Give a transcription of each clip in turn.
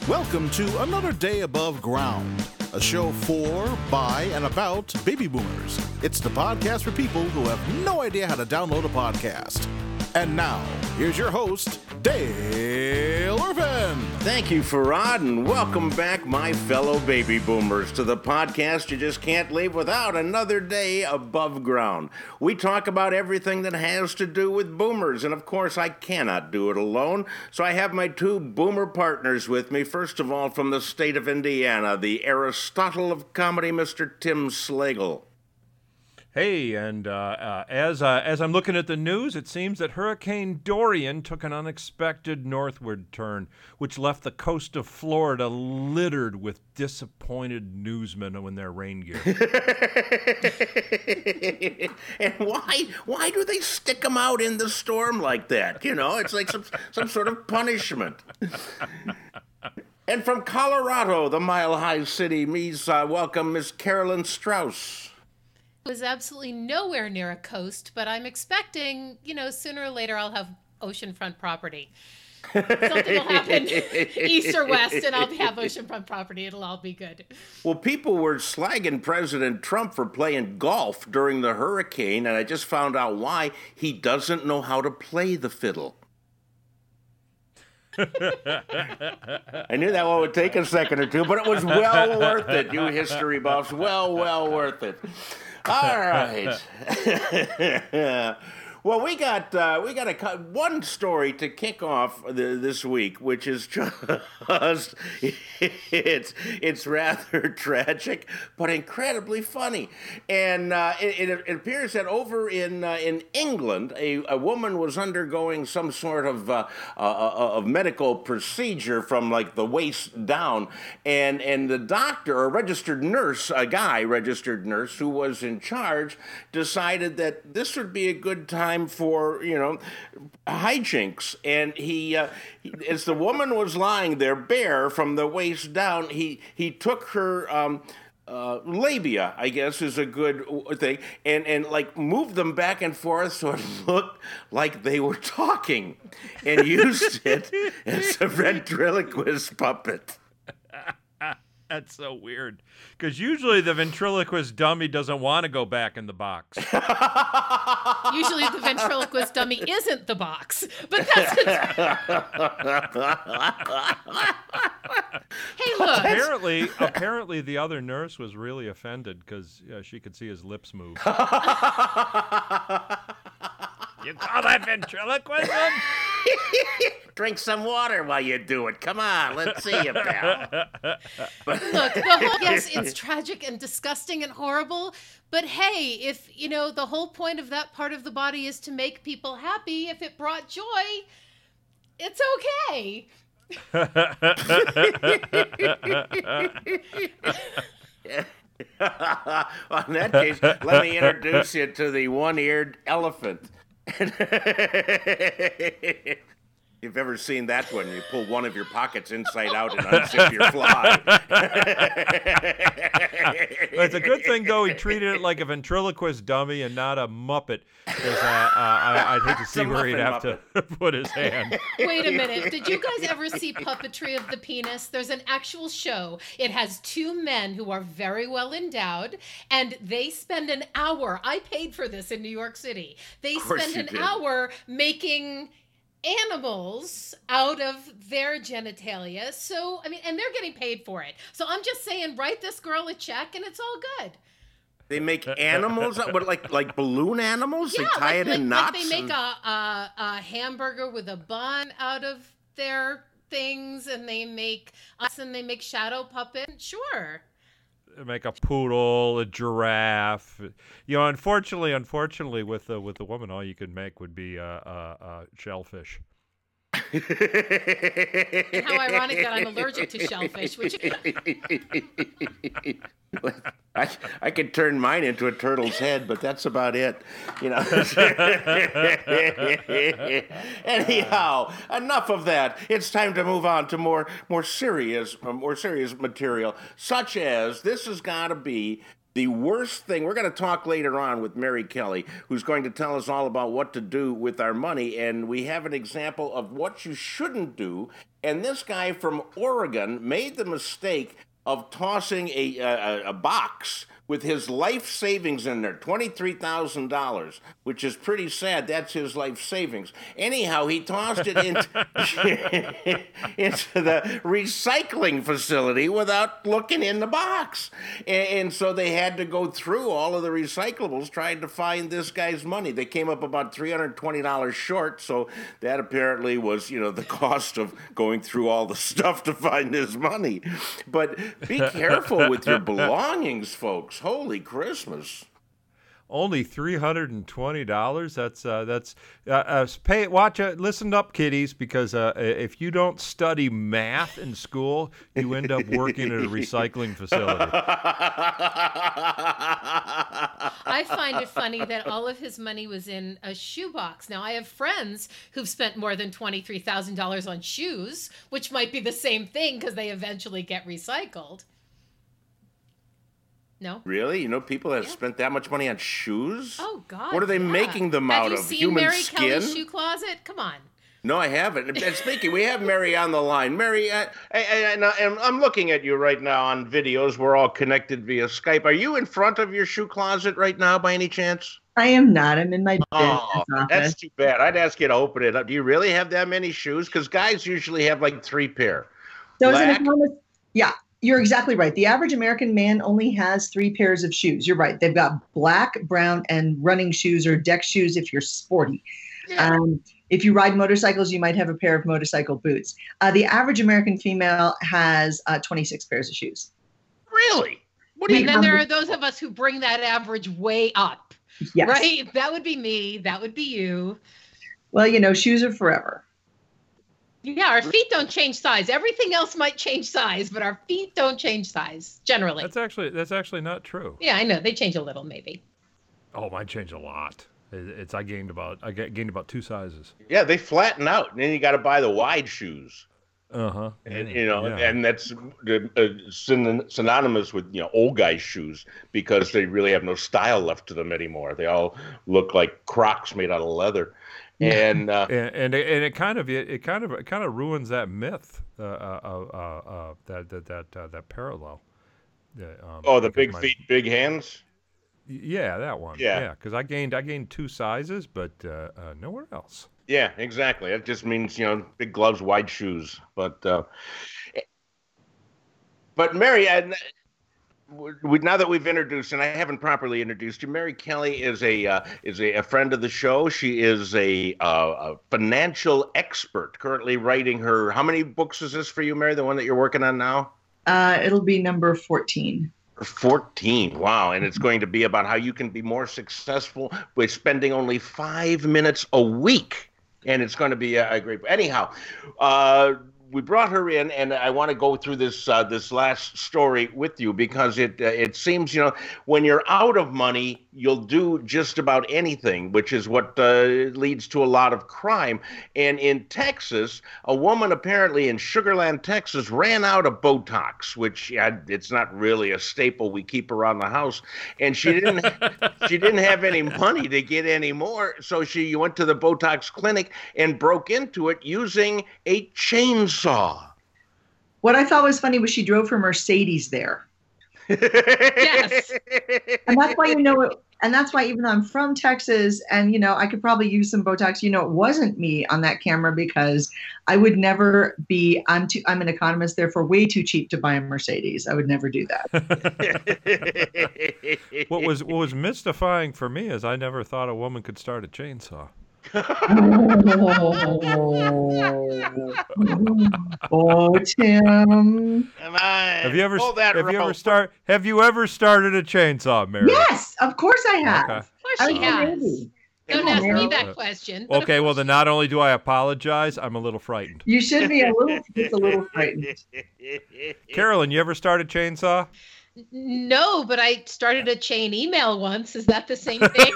Welcome to Another Day Above Ground, a show for, by, and about baby boomers. It's the podcast for people who have no idea how to download a podcast. And now, here's your host, Dale Irvin. Thank you, Farad, and welcome back, my fellow baby boomers, to the podcast you just can't leave without. Another day above ground. We talk about everything that has to do with boomers, and of course, I cannot do it alone, so I have my two boomer partners with me. First of all, from the state of Indiana, the Aristotle of comedy, Mr. Tim Slagle. Hey, and as I'm looking at the news, it seems that Hurricane Dorian took an unexpected northward turn, which left the coast of Florida littered with disappointed newsmen in their rain gear. And why do they stick them out in the storm like that? You know, it's like some sort of punishment. And from Colorado, the mile-high city, welcome Miss Carolyn Strauss. Was absolutely nowhere near a coast, but I'm expecting, sooner or later I'll have oceanfront property. Something will happen east or west, and I'll have oceanfront property. It'll all be good. Well, people were slagging President Trump for playing golf during the hurricane, and I just found out why. He doesn't know how to play the fiddle. I knew that one would take a second or two, but it was well worth it, you history buffs. Well worth it. All right. Well, we got one story to kick off this week, which is just it's rather tragic, but incredibly funny. And it appears that over in England, a woman was undergoing some sort of medical procedure from like the waist down, and the doctor, or registered nurse who was in charge, decided that this would be a good time for, hijinks. And he as the woman was lying there bare from the waist down, he took her labia, I guess is a good thing, and like moved them back and forth so it looked like they were talking, and used it as a ventriloquist puppet. That's so weird, because usually the ventriloquist dummy doesn't want to go back in the box. Usually the ventriloquist dummy isn't the box, but that's Hey, look. Apparently the other nurse was really offended because she could see his lips move. You call that ventriloquism? Drink some water while you do it. Come on, let's see you, pal. Look, yes, it's tragic and disgusting and horrible, but hey, if, the whole point of that part of the body is to make people happy, if it brought joy, it's okay. Well, in that case, let me introduce you to the one-eared elephant. You've ever seen that one? You pull one of your pockets inside out and unzip your fly. It's a good thing, though, he treated it like a ventriloquist dummy and not a Muppet, because I'd hate to see where he'd have to put his hand. Wait a minute. Did you guys ever see Puppetry of the Penis? There's an actual show. It has two men who are very well endowed, and they spend an hour. I paid for this in New York City. They spend an hour making animals out of their genitalia. So, and they're getting paid for it. So I'm just saying, write this girl a check and it's all good. They make animals, like balloon animals? Yeah, they tie it in knots? Like they make a hamburger with a bun out of their things, and they make shadow puppet. Sure. Make a poodle, a giraffe. Unfortunately, with the woman, all you could make would be a shellfish. And how ironic that I'm allergic to shellfish, which I could turn mine into a turtle's head, but that's about it. Anyhow, enough of that. It's time to move on to more serious material, such as this has got to be The worst thing, we're going to talk later on with Mary Kelly, who's going to tell us all about what to do with our money. And we have an example of what you shouldn't do. And this guy from Oregon made the mistake of tossing a box with his life savings in there, $23,000, which is pretty sad. That's his life savings. Anyhow, he tossed it into, into the recycling facility without looking in the box. And so they had to go through all of the recyclables trying to find this guy's money. They came up about $320 short, so that apparently was, the cost of going through all the stuff to find his money. But be careful with your belongings, folks. Holy Christmas! Only $320. Listen up, kiddies, because if you don't study math in school, you end up working at a recycling facility. I find it funny that all of his money was in a shoebox. Now, I have friends who've spent more than $23,000 on shoes, which might be the same thing because they eventually get recycled. No? Really? People have spent that much money on shoes? Oh, God. What are they making them out of? Have you seen Human Mary skin? Kelly's shoe closet? Come on. No, I haven't. And speaking, we have Mary on the line. Mary, and I'm looking at you right now on videos. We're all connected via Skype. Are you in front of your shoe closet right now by any chance? I am not. I'm in my business Oh, office. that's too bad. I'd ask you to open it up. Do you really have that many shoes? Because guys usually have like 3 pair. So as an Black? economist, yeah, you're exactly right. The average American man only has 3 pairs of shoes. You're right. They've got black, brown, and running shoes or deck shoes if you're sporty. Yeah. If you ride motorcycles, you might have a pair of motorcycle boots. The average American female has 26 pairs of shoes. Really? What And then there are those of us who bring that average way up. Yes. Right? That would be me. That would be you. Well, shoes are forever. Yeah, our feet don't change size. Everything else might change size, but our feet don't change size, generally. That's actually not true. Yeah, I know. They change a little, maybe. Oh, mine changed a lot. I gained about 2 sizes. Yeah, they flatten out, and then you got to buy the wide shoes. Uh-huh. And Yeah. and that's synonymous with old guy shoes because they really have no style left to them anymore. They all look like Crocs made out of leather, and it kind of ruins that myth that parallel. the big feet, big hands. Yeah, that one. Yeah. Because I gained 2 sizes, but nowhere else. Yeah, exactly. That just means big gloves, wide shoes. But Mary, now that we've introduced, and I haven't properly introduced you, Mary Kelly is a friend of the show. She is a financial expert, currently writing her. How many books is this for you, Mary? The one that you're working on now? It'll be number 14. 14. Wow. And it's going to be about how you can be more successful by spending only 5 minutes a week. And it's going to be a great. Anyhow, we brought her in, and I want to go through this last story with you because it seems when you're out of money, you'll do just about anything, which is what leads to a lot of crime. And in Texas, a woman apparently in Sugar Land, Texas, ran out of Botox, which it's not really a staple we keep around the house, and she didn't have any money to get any more, so she went to the Botox clinic and broke into it using a chainsaw. What I thought was funny was she drove her Mercedes there. Yes. And that's why and that's why even though I'm from Texas and I could probably use some Botox, it wasn't me on that camera because I would never be I'm an economist, therefore way too cheap to buy a Mercedes. I would never do that. What was mystifying for me is I never thought a woman could start a chainsaw. Oh, Tim. Have you ever started a chainsaw, Mary? Yes, of course I have. Okay. Of course I she was a has. baby. Don't ask me that question. but of Okay, well course then not only do I apologize, I'm a little frightened. You should be just a little frightened. Carolyn, you ever start a chainsaw? No, but I started a chain email once. Is that the same thing?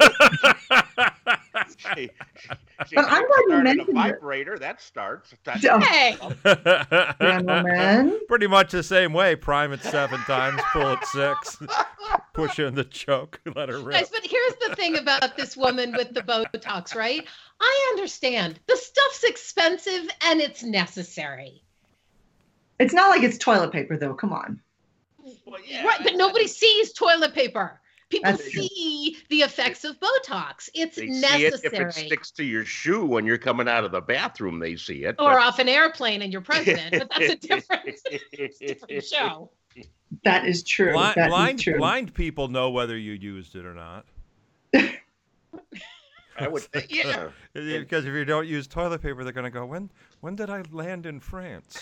But I'm glad you mentioned a vibrator. That starts. Hey, gentlemen. Pretty much the same way. Prime it 7 times, pull it 6, push in the choke, let her rip. guys, but here's the thing about this woman with the Botox, right? I understand. The stuff's expensive and it's necessary. It's not like it's toilet paper, though. Come on. Well, yeah, Right, but nobody sees toilet paper. People That's true. see the effects of Botox. It's they see it necessary. if it sticks to your shoe when you're coming out of the bathroom. They see it. Or off an airplane and you're president, but that's a different show. That is true. That is true. Blind people know whether you used it or not. I would think, yeah. Because if you don't use toilet paper, they're going to go, when did I land in France?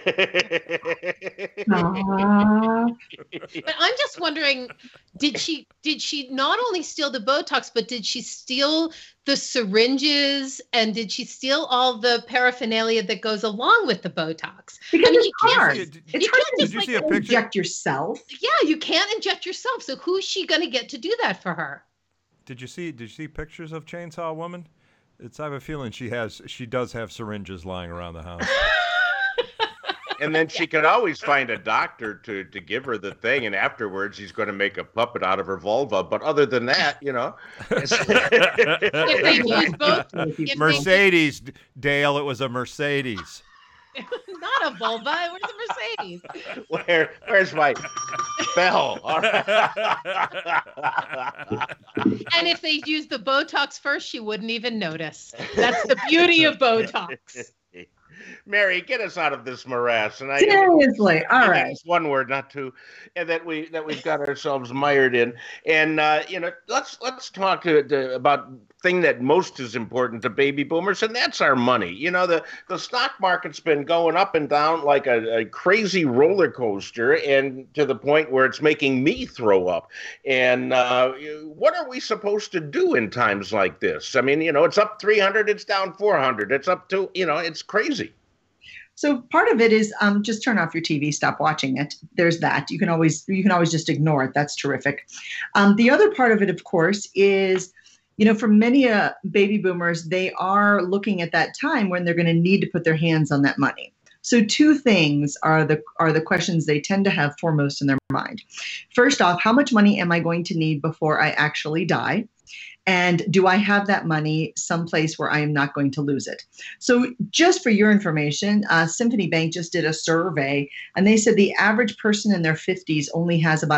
But I'm just wondering, did she not only steal the Botox, but did she steal the syringes, and did she steal all the paraphernalia that goes along with the Botox? Because you it's hard. Did It's you hard to see a just picture? inject yourself. Yeah, you can't inject yourself. So who's she going to get to do that for her? Did you see pictures of Chainsaw Woman? I have a feeling she does have syringes lying around the house. And then she could always find a doctor to give her the thing, and afterwards he's going to make a puppet out of her vulva. But other than that, If they use both, if Mercedes, Dale, it was a Mercedes. not a vulva, it was a Mercedes. Where's my bell? All right. And if they used the Botox first, she wouldn't even notice. That's the beauty of Botox. Mary, get us out of this morass. And Seriously, all right. It's one word, not two, and that we've got ourselves mired in. And let's talk about thing that most is important to baby boomers, and that's our money. The stock market's been going up and down like a crazy roller coaster, and to the point where it's making me throw up. And what are we supposed to do in times like this? I mean, it's up 300, it's down 400, it's up to, it's crazy. So part of it is just turn off your TV, stop watching it. There's that. You can always just ignore it. That's terrific. The other part of it, of course, is, for many baby boomers, they are looking at that time when they're going to need to put their hands on that money. So 2 things are the questions they tend to have foremost in their mind. First off, how much money am I going to need before I actually die? And do I have that money someplace where I am not going to lose it? So just for your information, Symphony Bank just did a survey, and they said the average person in their 50s only has about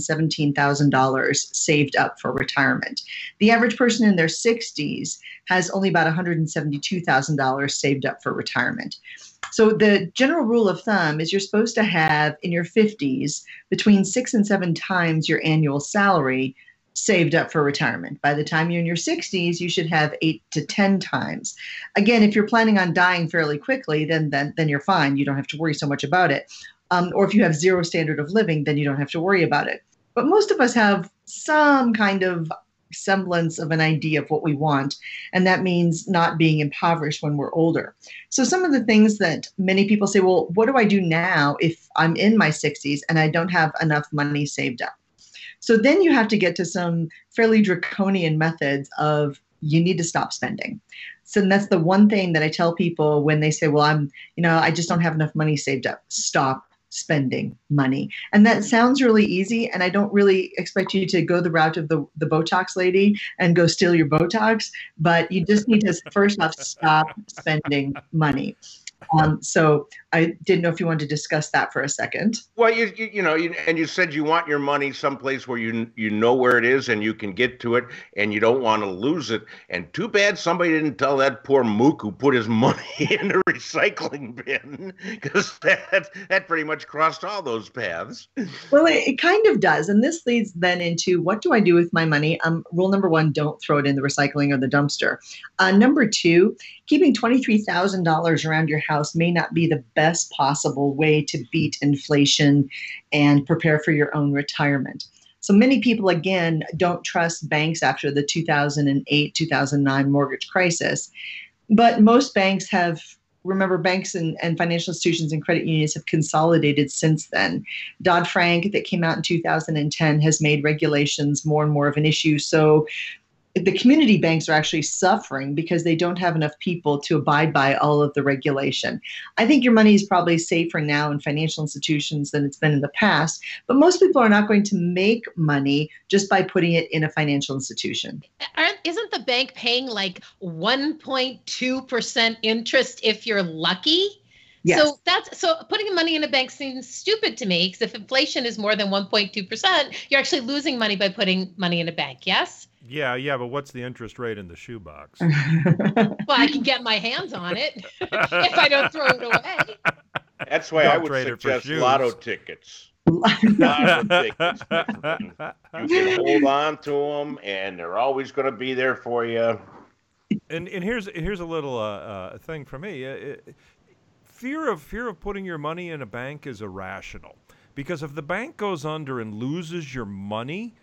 $117,000 saved up for retirement. The average person in their 60s has only about $172,000 saved up for retirement. So the general rule of thumb is you're supposed to have in your 50s between 6 and 7 times your annual salary saved up for retirement. By the time you're in your 60s, you should have 8 to 10 times. Again, if you're planning on dying fairly quickly, then you're fine. You don't have to worry so much about it. Or if you have zero standard of living, then you don't have to worry about it. But most of us have some kind of semblance of an idea of what we want, and that means not being impoverished when we're older. So some of the things that many people say, well, what do I do now if I'm in my 60s and I don't have enough money saved up? So then you have to get to some fairly draconian methods of you need to stop spending. So that's the one thing that I tell people when they say, well, I just don't have enough money saved up. Stop spending money. And that sounds really easy. And I don't really expect you to go the route of the Botox lady and go steal your Botox, but you just need to first off stop spending money. So I didn't know if you wanted to discuss that for a second. Well, you said you want your money someplace where you know where it is and you can get to it and you don't want to lose it. And too bad somebody didn't tell that poor mook who put his money in a recycling bin, because that pretty much crossed all those paths. Well, it kind of does. And this leads then into what do I do with my money? Rule number 1, don't throw it in the recycling or the dumpster. Number 2, keeping $23,000 around your house may not be the best possible way to beat inflation and prepare for your own retirement. So many people, again, don't trust banks after the 2008-2009 mortgage crisis. But most banks have remember, banks and financial institutions and credit unions have consolidated since then. Dodd-Frank, that came out in 2010, has made regulations more and more of an issue. So the community banks are actually suffering because they don't have enough people to abide by all of the regulation. I think your money is probably safer now in financial institutions than it's been in the past, but most people are not going to make money just by putting it in a financial institution. Isn't the bank paying like 1.2% interest if you're lucky? Yes. So putting money in a bank seems stupid to me, because if inflation is more than 1.2%, you're actually losing money by putting money in a bank. Yes? Yeah, but what's the interest rate in the shoebox? Well, I can get my hands on it if I don't throw it away. That's why I would suggest lotto tickets. Lotto tickets. You can hold on to them, and they're always going to be there for you. And here's a little thing for me. Fear of putting your money in a bank is irrational, because if the bank goes under and loses your money,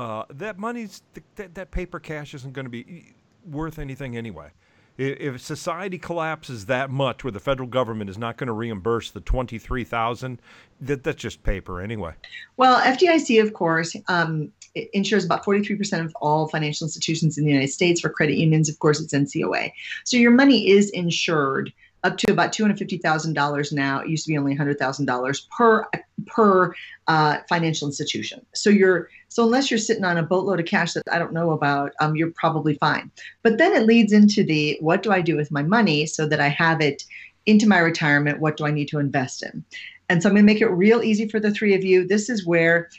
that paper cash isn't going to be worth anything anyway. If society collapses that much, where the federal government is not going to reimburse the $23,000, that's just paper anyway. Well, FDIC, of course, insures about 43% of all financial institutions in the United States. For credit unions, of course, it's NCOA. So your money is insured up to about $250,000 now. It used to be only $100,000 per financial institution. So unless you're sitting on a boatload of cash that I don't know about, you're probably fine. But then it leads into the, what do I do with my money so that I have it into my retirement? What do I need to invest in? And so I'm going to make it real easy for the three of you. This is where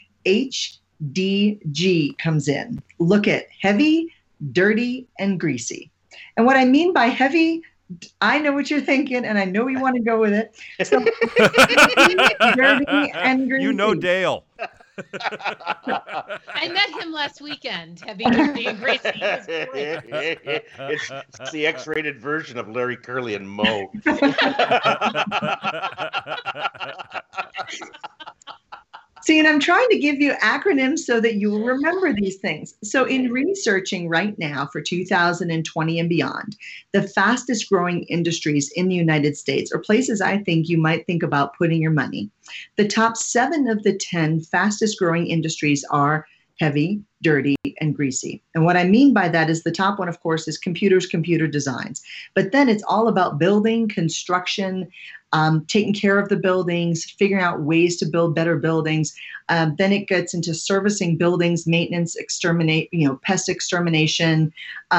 HDG comes in. Look at heavy, dirty, and greasy. And what I mean by heavy, I know what you're thinking, and I know you want to go with it. So, dirty and greasy. You know Dale. I met him last weekend. Heavy, dirty, and greasy. It's the X-rated version of Larry Curly and Moe. See, and I'm trying to give you acronyms so that you will remember these things. So in researching right now for 2020 and beyond, the fastest growing industries in the United States are places I think you might think about putting your money. The top 7 of the 10 fastest growing industries are heavy, dirty, and greasy. And what I mean by that is the top one, of course, is computers, computer designs. But then it's all about building, construction, taking care of the buildings, figuring out ways to build better buildings. Then it gets into servicing buildings, maintenance, pest extermination,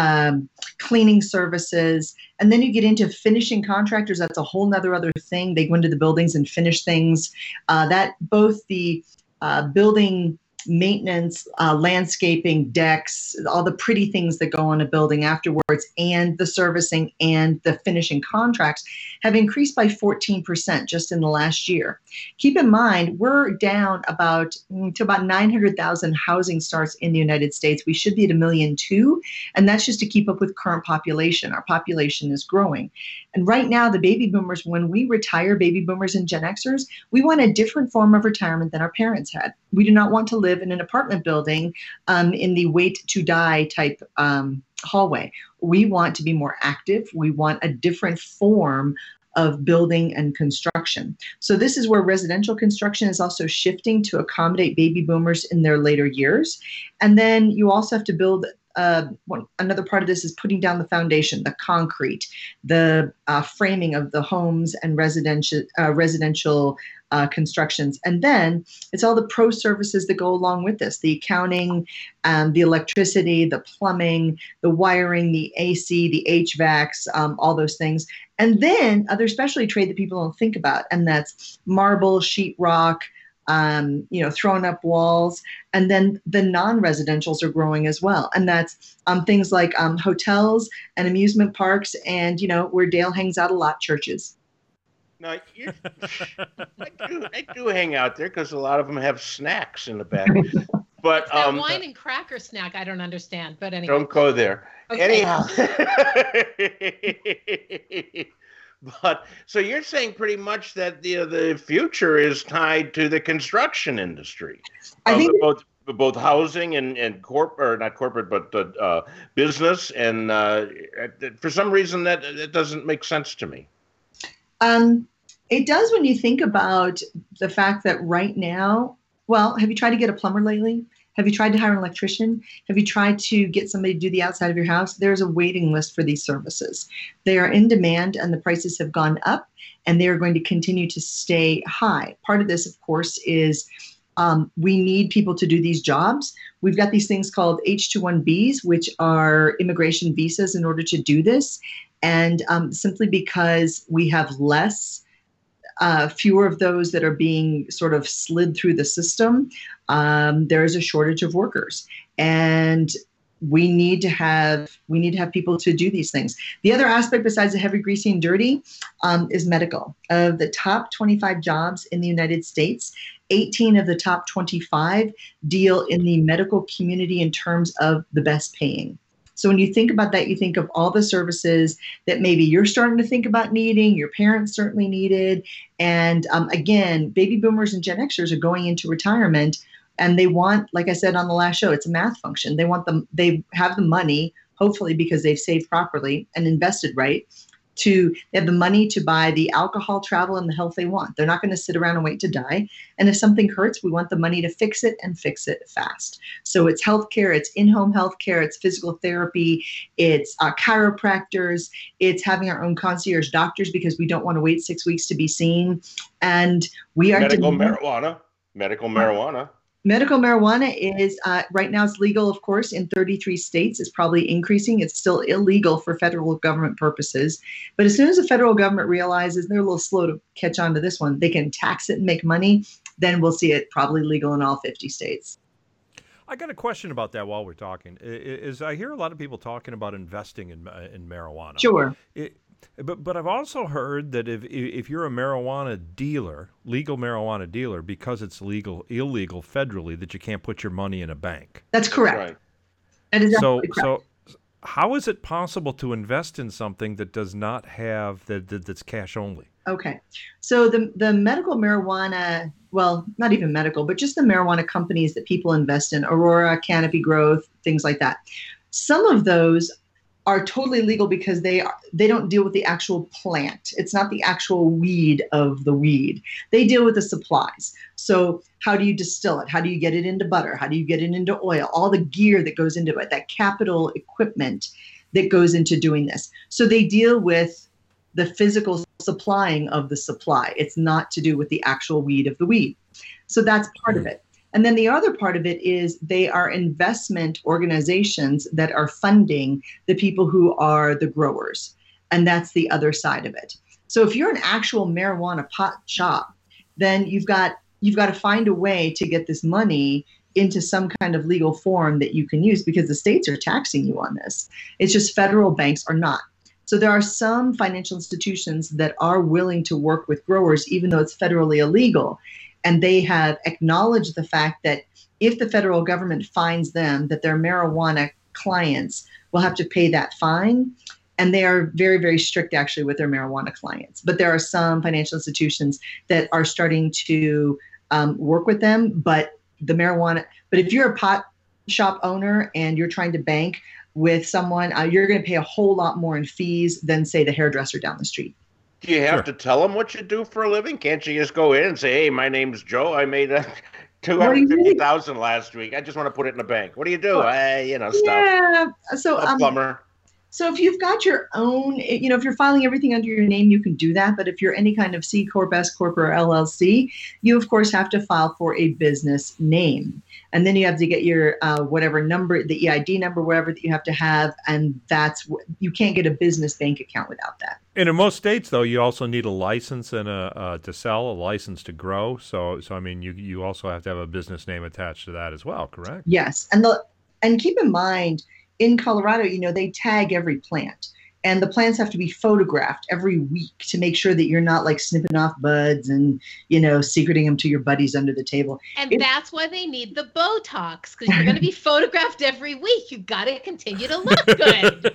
cleaning services. And then you get into finishing contractors. That's a whole nother other thing. They go into the buildings and finish things. That both the building maintenance, landscaping, decks, all the pretty things that go on a building afterwards, and the servicing and the finishing contracts have increased by 14% just in the last year. Keep in mind, we're down to about 900,000 housing starts in the United States. We should be at 1.2 million, and that's just to keep up with current population. Our population is growing. And right now, the baby boomers, when we retire, baby boomers and Gen Xers, we want a different form of retirement than our parents had. We do not want to live in an apartment building in the wait to die type hallway. We want to be more active. We want a different form of building and construction. So this is where residential construction is also shifting to accommodate baby boomers in their later years. And then you also have to build another part of this is putting down the foundation, the concrete, the framing of the homes and residential constructions. And then it's all the pro services that go along with this, the accounting, the electricity, the plumbing, the wiring, the AC, the HVACs, all those things. And then other specialty trade that people don't think about, and that's marble, sheetrock, throwing up walls. And then the non-residentials are growing as well. And that's things like hotels and amusement parks and, where Dale hangs out a lot, churches. Now, I do hang out there because a lot of them have snacks in the back. But that wine and cracker snack, I don't understand. But anyway, don't go there. Okay. Anyhow, but so you're saying pretty much that the future is tied to the construction industry. I think both housing and not corporate, but business. And for some reason that doesn't make sense to me. It does when you think about the fact that right now, well, have you tried to get a plumber lately? Have you tried to hire an electrician? Have you tried to get somebody to do the outside of your house? There's a waiting list for these services. They are in demand and the prices have gone up and they are going to continue to stay high. Part of this, of course, is we need people to do these jobs. We've got these things called H-2B, which are immigration visas in order to do this. And simply because we have fewer of those that are being sort of slid through the system, there is a shortage of workers. And we need to have people to do these things. The other aspect besides the heavy, greasy, and dirty is medical. Of the top 25 jobs in the United States, 18 of the top 25 deal in the medical community in terms of the best paying. So when you think about that, you think of all the services that maybe you're starting to think about needing, your parents certainly needed. And again, baby boomers and Gen Xers are going into retirement and they want, like I said on the last show, it's a math function. They have the money, hopefully because they've saved properly and invested right, they have the money to buy the alcohol, travel, and the health they want. They're not going to sit around and wait to die. And if something hurts, we want the money to fix it and fix it fast. So it's healthcare, it's in-home healthcare, it's physical therapy, it's chiropractors, it's having our own concierge doctors because we don't want to wait 6 weeks to be seen. And we are medical marijuana. Medical marijuana is, right now it's legal, of course, in 33 states. It's probably increasing. It's still illegal for federal government purposes. But as soon as the federal government realizes they're a little slow to catch on to this one, they can tax it and make money, then we'll see it probably legal in all 50 states. I got a question about that while we're talking. Is I hear a lot of people talking about investing in marijuana. Sure. But I've also heard that if you're a marijuana dealer, legal marijuana dealer, because it's illegal federally, that you can't put your money in a bank. That's correct. Right. That is correct. So how is it possible to invest in something that does not have that's cash only? Okay. So the medical marijuana, well, not even medical, but just the marijuana companies that people invest in, Aurora, Canopy Growth, things like that. Some of those are totally legal because they don't deal with the actual plant. It's not the actual weed of the weed. They deal with the supplies. So how do you distill it? How do you get it into butter? How do you get it into oil? All the gear that goes into it, that capital equipment that goes into doing this. So they deal with the physical supplying of the supply. It's not to do with the actual weed of the weed. So that's part of it. And then the other part of it is they are investment organizations that are funding the people who are the growers. And that's the other side of it. So if you're an actual marijuana pot shop, then you've got to find a way to get this money into some kind of legal form that you can use because the states are taxing you on this. It's just federal banks are not. So there are some financial institutions that are willing to work with growers, even though it's federally illegal. And they have acknowledged the fact that if the federal government finds them that their marijuana clients will have to pay that fine, and they are very, very strict actually with their marijuana clients. But there are some financial institutions that are starting to work with them. But if you're a pot shop owner and you're trying to bank with someone, you're going to pay a whole lot more in fees than, say, the hairdresser down the street. Do you have to tell them what you do for a living? Can't you just go in and say, "Hey, my name's Joe. I made $250,000 last week. I just want to put it in the bank." What do you do? Stuff. Yeah. So a plumber. So if you've got your own, if you're filing everything under your name, you can do that. But if you're any kind of C Corp, S Corp, or LLC, you of course have to file for a business name. And then you have to get your whatever number, the EID number, whatever that you have to have. And you can't get a business bank account without that. And in most states, though, you also need a license and to sell, a license to grow. So I mean, you also have to have a business name attached to that as well, correct? Yes. And keep in mind, in Colorado, they tag every plant. And the plants have to be photographed every week to make sure that you're not like snipping off buds and, secreting them to your buddies under the table. And that's why they need the Botox, because you're going to be photographed every week. You got to continue to look good.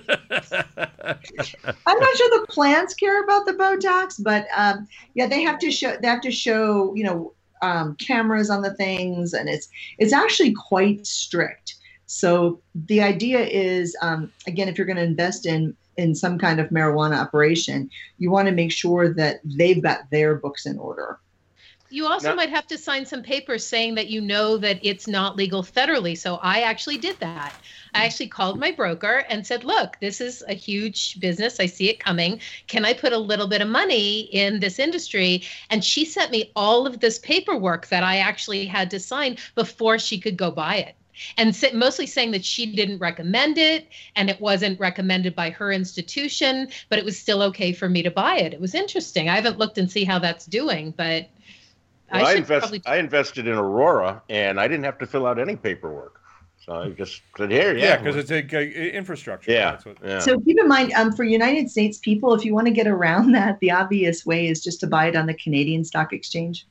I'm not sure the plants care about the Botox, but they have to show, cameras on the things, and it's actually quite strict. So the idea is, again, if you're going to invest in in some kind of marijuana operation, you want to make sure that they've got their books in order. You also might have to sign some papers saying that you know that it's not legal federally. So I actually did that. I actually called my broker and said, look, this is a huge business. I see it coming. Can I put a little bit of money in this industry? And she sent me all of this paperwork that I actually had to sign before she could go buy it. And mostly saying that she didn't recommend it and it wasn't recommended by her institution, but it was still okay for me to buy it. It was interesting. I haven't looked and see how that's doing, but well, I invested in Aurora, and I didn't have to fill out any paperwork. So I just said, here, yeah, because it's a infrastructure. Yeah. So keep in mind, for United States people, if you want to get around that, the obvious way is just to buy it on the Canadian Stock Exchange.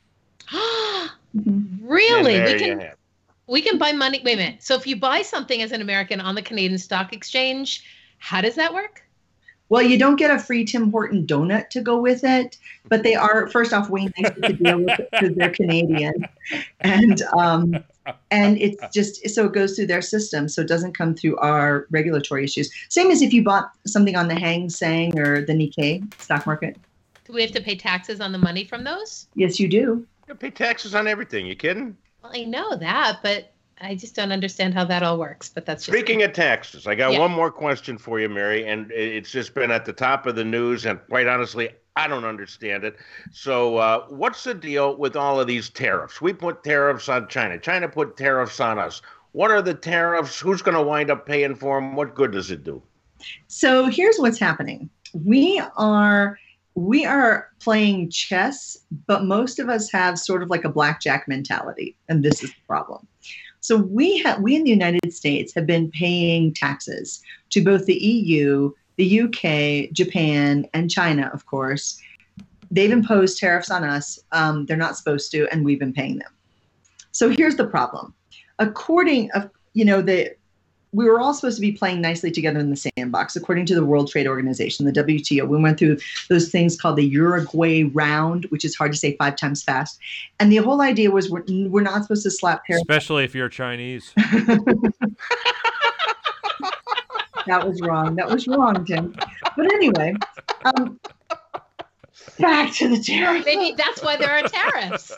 Really? We can buy money. Wait a minute. So if you buy something as an American on the Canadian Stock Exchange, how does that work? Well, you don't get a free Tim Horton donut to go with it, but they are, first off, way nicer to deal with because they're Canadian. And it's just, so it goes through their system. So it doesn't come through our regulatory issues. Same as if you bought something on the Hang Seng or the Nikkei stock market. Do we have to pay taxes on the money from those? Yes, you do. You pay taxes on everything. You kidding? Well, I know that, but I just don't understand how that all works, but that's just Speaking of taxes, I got one more question for you, Mary, and it's just been at the top of the news, and quite honestly, I don't understand it. So what's the deal with all of these tariffs? We put tariffs on China. China put tariffs on us. What are the tariffs? Who's going to wind up paying for them? What good does it do? So here's what's happening. We are playing chess, but most of us have sort of like a blackjack mentality, and this is the problem. So we in the United States have been paying taxes to both the EU, the UK, Japan, and China, of course. They've imposed tariffs on us. They're not supposed to, and we've been paying them. So here's the problem. We were all supposed to be playing nicely together in the sandbox, according to the World Trade Organization, the WTO. We went through those things called the Uruguay round, which is hard to say 5 times fast. And the whole idea was we're not supposed to slap tariffs. Especially if you're Chinese. That was wrong. That was wrong, Tim. But anyway, back to the tariffs. Maybe that's why there are tariffs.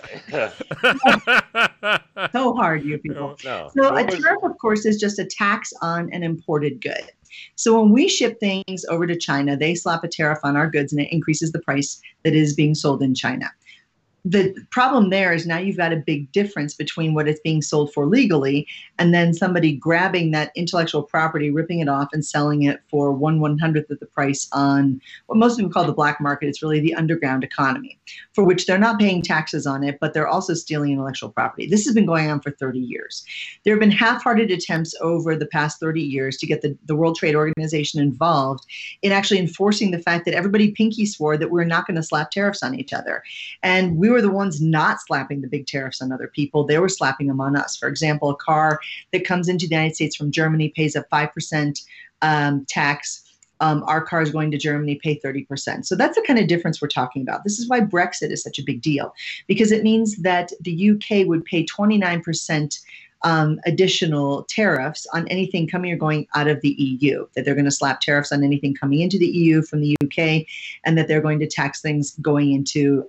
So hard, you people. No. So a tariff, of course, is just a tax on an imported good. So when we ship things over to China, they slap a tariff on our goods and it increases the price that is being sold in China. The problem there is now you've got a big difference between what it's being sold for legally and then somebody grabbing that intellectual property, ripping it off and selling it for 1/100th of the price on what most people call the black market. It's really the underground economy, for which they're not paying taxes on it, but they're also stealing intellectual property. This has been going on for 30 years. There have been half-hearted attempts over the past 30 years to get the World Trade Organization involved in actually enforcing the fact that everybody pinky swore that we're not going to slap tariffs on each other. And we were the ones not slapping the big tariffs on other people. They were slapping them on us. For example, a car that comes into the United States from Germany pays a 5% tax. Our car is going to Germany, pay 30%. So that's the kind of difference we're talking about. This is why Brexit is such a big deal, because it means that the UK would pay 29% additional tariffs on anything coming or going out of the EU, that they're going to slap tariffs on anything coming into the EU from the UK, and that they're going to tax things going into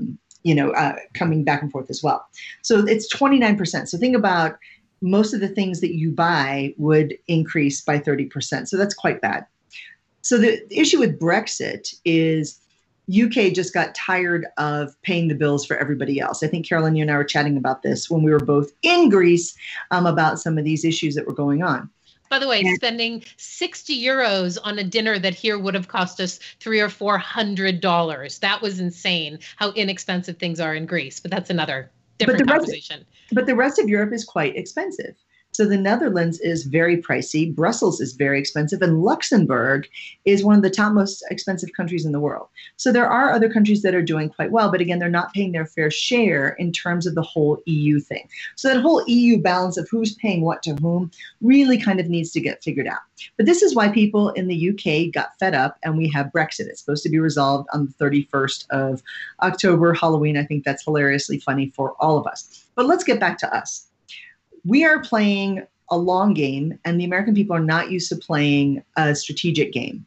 coming back and forth as well. So it's 29%. So think about most of the things that you buy would increase by 30%. So that's quite bad. So the issue with Brexit is UK just got tired of paying the bills for everybody else. I think, Carolyn, you and I were chatting about this when we were both in Greece about some of these issues that were going on. By the way, spending 60 euros on a dinner that here would have cost us $300 or $400. That was insane how inexpensive things are in Greece. But that's another different conversation. But the rest of Europe is quite expensive. So the Netherlands is very pricey, Brussels is very expensive, and Luxembourg is one of the top most expensive countries in the world. So there are other countries that are doing quite well, but again, they're not paying their fair share in terms of the whole EU thing. So that whole EU balance of who's paying what to whom really kind of needs to get figured out. But this is why people in the UK got fed up, and we have Brexit. It's supposed to be resolved on the 31st of October, Halloween. I think that's hilariously funny for all of us. But let's get back to us. We are playing a long game, and the American people are not used to playing a strategic game.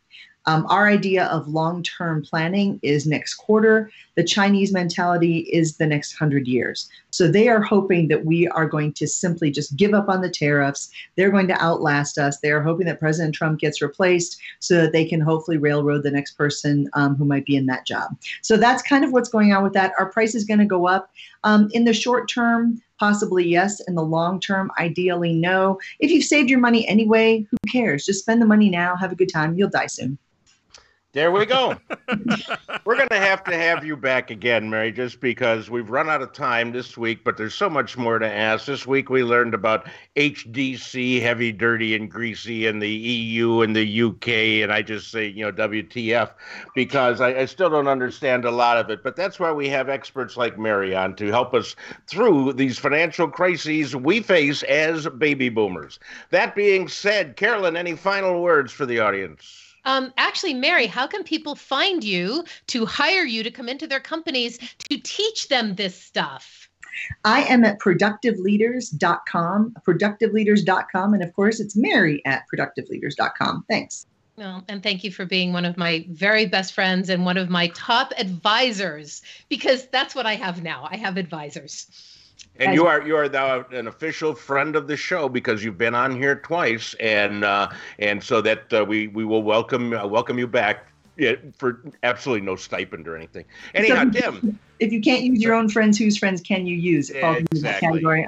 Our idea of long-term planning is next quarter. The Chinese mentality is the next 100 years. So they are hoping that we are going to simply just give up on the tariffs. They're going to outlast us. They are hoping that President Trump gets replaced so that they can hopefully railroad the next person who might be in that job. So that's kind of what's going on with that. Our price is going to go up. In the short term, possibly yes. In the long term, ideally no. If you've saved your money anyway, who cares? Just spend the money now. Have a good time. You'll die soon. There we go. We're going to have you back again, Mary, just because we've run out of time this week, but there's so much more to ask. This week we learned about HDC, heavy, dirty, and greasy, and the EU and the UK, and I just say, WTF, because I still don't understand a lot of it. But that's why we have experts like Mary on to help us through these financial crises we face as baby boomers. That being said, Carolyn, any final words for the audience? Actually, Mary, how can people find you to hire you to come into their companies to teach them this stuff? I am at productiveleaders.com, productiveleaders.com. And of course, it's Mary at productiveleaders.com. Thanks. Well, and thank you for being one of my very best friends and one of my top advisors, because that's what I have now. I have advisors. And you are now an official friend of the show because you've been on here twice, and so that we will welcome you back for absolutely no stipend or anything. Anyhow, Tim, if you can't use your own friends, whose friends can you use? It falls into that category.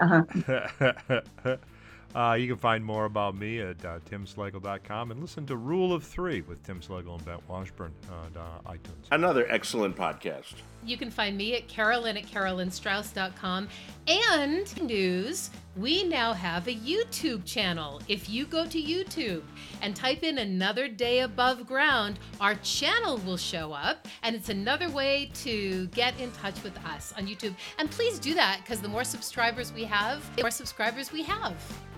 You can find more about me at timslagle.com and listen to Rule of Three with Tim Slagle and Bent Washburn on iTunes. Another excellent podcast. You can find me at carolyn@carolynstrauss.com. And news, we now have a YouTube channel. If you go to YouTube and type in Another Day Above Ground, our channel will show up, and it's another way to get in touch with us on YouTube. And please do that, because the more subscribers we have, the more subscribers we have.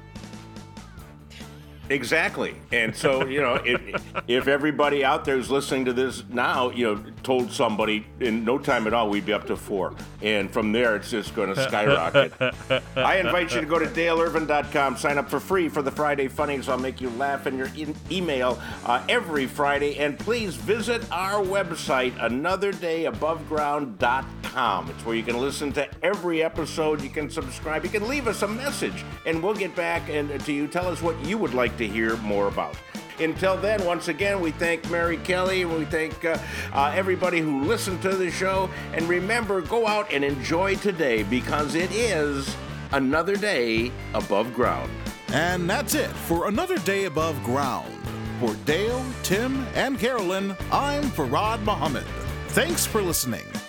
Exactly. And so, if everybody out there who's listening to this now, told somebody in no time at all, we'd be up to 4. And from there, it's just going to skyrocket. I invite you to go to DaleIrvin.com, sign up for free for the Friday Funnies. I'll make you laugh in your email every Friday. And please visit our website, AnotherDayAboveGround.com. It's where you can listen to every episode. You can subscribe. You can leave us a message, and we'll get back to you. Tell us what you would like to hear more about. Until then, once again, we thank Mary Kelly, and we thank everybody who listened to the show. And remember, go out and enjoy today, because it is another day above ground. And that's it for Another Day Above Ground. For Dale, Tim, and Carolyn, I'm Farad Muhammad. Thanks for listening.